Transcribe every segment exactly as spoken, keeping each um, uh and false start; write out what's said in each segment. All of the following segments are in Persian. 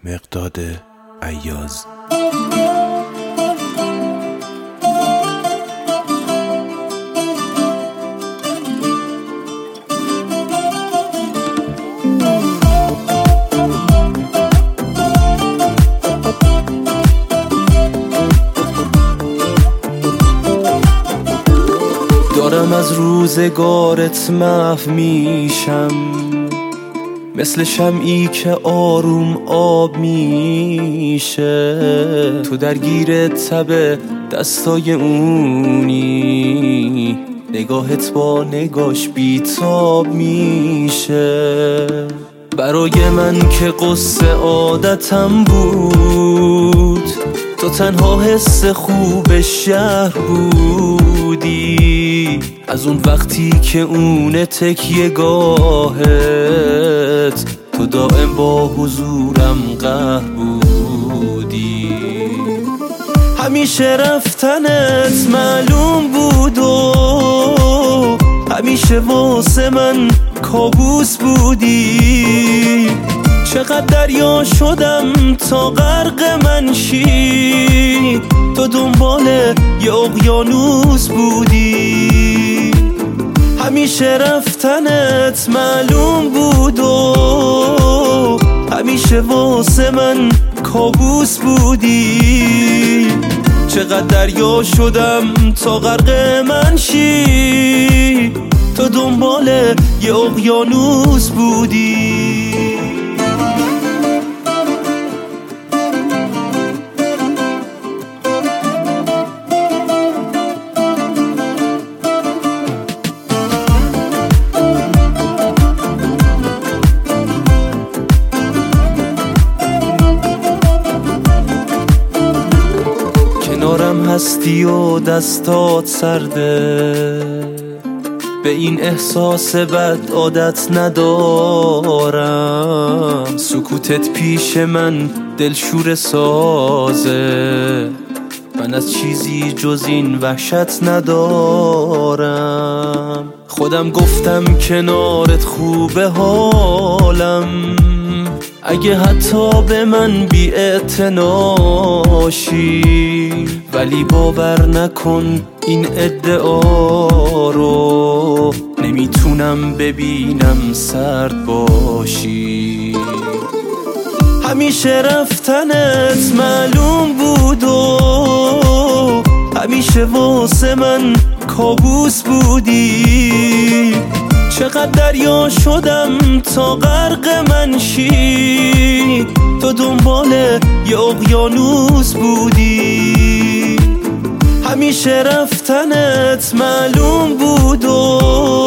مقداد ایاز. دارم از روزگارت محو میشم، مثل شمعی که آروم آب میشه. تو درگیر تب دستای اونی، نگاهت با نگاش بیتاب میشه. برای من که قصه عادتم بود، تو تنها حس خوب شهر بودی. از اون وقتی که اون تکیه گاهت، تو دائم با حضورم قهر بودی. همیشه رفتنت معلوم بود و همیشه واسه من کابوس بودی. چقدر دریا شدم تا غرق من شی، تو دنبال یه اقیانوس بودی. همیشه رفتنت معلوم بود و همیشه واسه من کابوس بودی. چقدر دریا شدم تا غرق من شی، تو دنبال یه اقیانوس بودی. کنارم هستی و دستات سرده، به این احساس بد عادت ندارم. سکوتت پیش من دلشور سازه، من از چیزی جز این وحشت ندارم. خودم گفتم کنارت خوبه حالم، اگه حتی به من بی‌اعتناشی. ولی باور نکن این ادعا رو، نمیتونم ببینم سرد باشی. همیشه رفتنت معلوم بود و همیشه واسه من کابوس بودی. چقدر دریا شدم تا غرق من شی، تو دنبال یه اقیانوس بودی. همیشه رفتنت معلوم بود و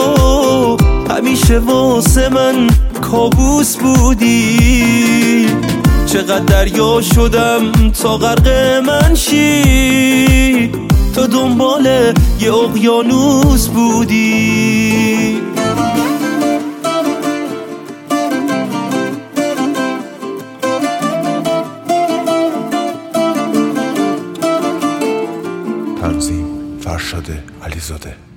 همیشه واسه من کابوس بودی. چقدر دریا شدم تا غرق من شی، تو دنبال یه اقیانوس بودی. تنظیم فرشاد علیزاده.